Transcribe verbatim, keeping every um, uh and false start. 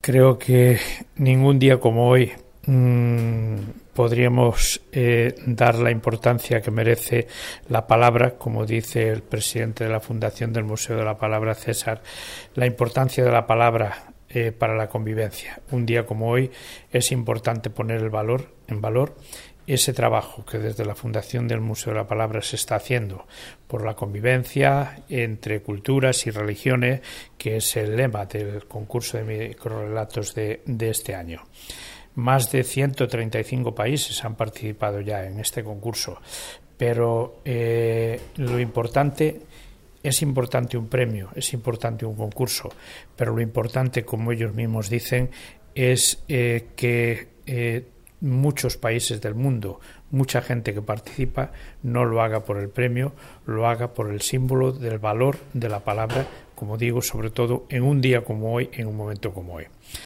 Creo que ningún día como hoy mmm, podríamos eh, dar la importancia que merece la palabra, como dice el presidente de la Fundación del Museo de la Palabra, César, la importancia de la palabra eh, para la convivencia. Un día como hoy es importante poner el valor en valor ese trabajo que desde la Fundación del Museo de la Palabra se está haciendo por la convivencia entre culturas y religiones, que es el lema del concurso de microrrelatos de, de este año. Más de ciento treinta y cinco países han participado ya en este concurso, pero eh, lo importante, es importante un premio, es importante un concurso, pero lo importante, como ellos mismos dicen, es eh, que eh, muchos países del mundo, mucha gente que participa, no lo haga por el premio, lo haga por el símbolo del valor de la palabra, como digo, sobre todo en un día como hoy, en un momento como hoy.